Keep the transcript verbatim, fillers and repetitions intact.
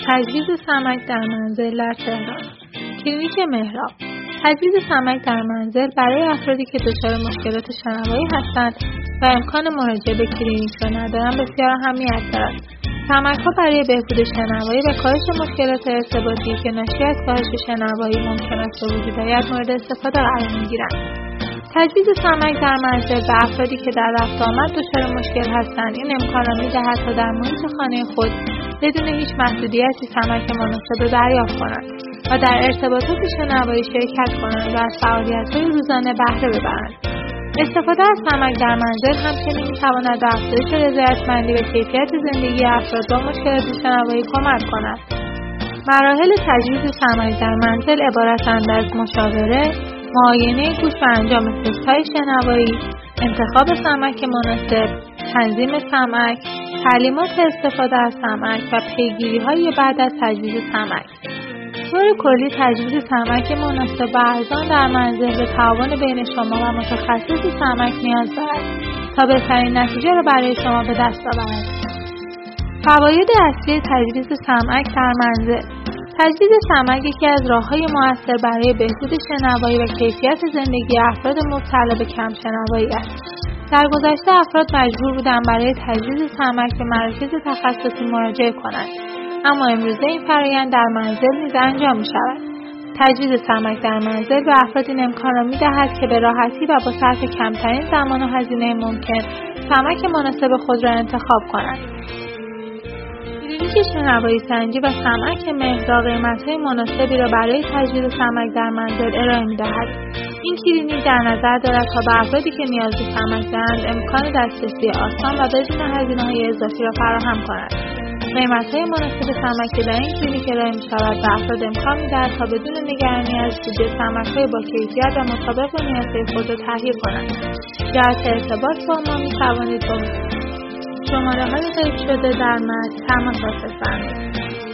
تجویز سمک در منزل در تهران. کلینیک مهراب. تجویز سمک در منزل برای افرادی که دچار مشکلات شنوایی هستند و امکان مراجعه به کلینیک را ندارند بسیار اهمیت دارد. سمک‌ها برای بهبود شنوایی و کاهش مشکلات ارتباطی که ناشی از کاهش شنوایی ممکن است به وجود آید مورد استفاده قرار می‌گیرند. تجویز سمک در منزل به افرادی که در رفت آمد دچار مشکل هستند این امکان را می‌دهد تا در محیط خانه خود بدون هیچ محدودیتی سمک مناسب دریافت کنند و در ارتباطات شنوایی شرکت کنند و از فعالیت‌های روزانه بهره ببرند. استفاده از سمک در منزل همچنین می‌تواند به افزایش رضایتمندی و کیفیت زندگی افراد با مشکلات شنوایی کمک کند. مراحل تجویز سمک در منزل عبارتند از مشاوره، معاینه گوش و انجام تست‌های شنوایی، انتخاب سمک مناسب، تنظیم سمک، تعلیمات استفاده از سمک و پیگیری‌های بعد از تجویز سمک. طور کلی تجویز سمک مناسب و ارزان در منزل به تعاون بین شما و متخصص سمک نیاز دارد تا بهترین نتیجه را برای شما به دست آورد. فواید اصلی تجویز سمک در منزل. تجویز سمک یکی از راه‌های مؤثر برای بهبود شنوایی و کیفیت زندگی افراد مبتلا به کم شنوایی است. در گذشته افراد مجبور بودند برای تجویز سمک به مراکز تخصصی مراجعه کنند، اما امروزه این فرآیند در منزل نیز انجام می‌شود. تجویز سمک در منزل به افراد این امکان را می‌دهد که به راحتی و با صرف کمترین زمان و هزینه ممکن سمک مناسب خود را انتخاب کنند. کلینیک شنوایی سنجی و سمک مهراب قیمت‌های مناسبی را برای تجویز سمک در منزل ارائه می‌دهد. این کلینیک در نظر دارد تا به افرادی که نیاز به سمک دارند امکان دسترسی آسان و بدون هزینه‌های اضافی را فراهم کند. قیمت‌های مناسب سمک که در این کلینیک ارائه می‌شود به افراد امکان می‌دهد تا بدون نگرانی از بودجه سمک‌های با کیفیت و مطابق با نیازهای خود را تهیه کنند. جهت ارتباط با ما می‌توانید با شماره‌های ذکر شده در متن تماس بفرمایید.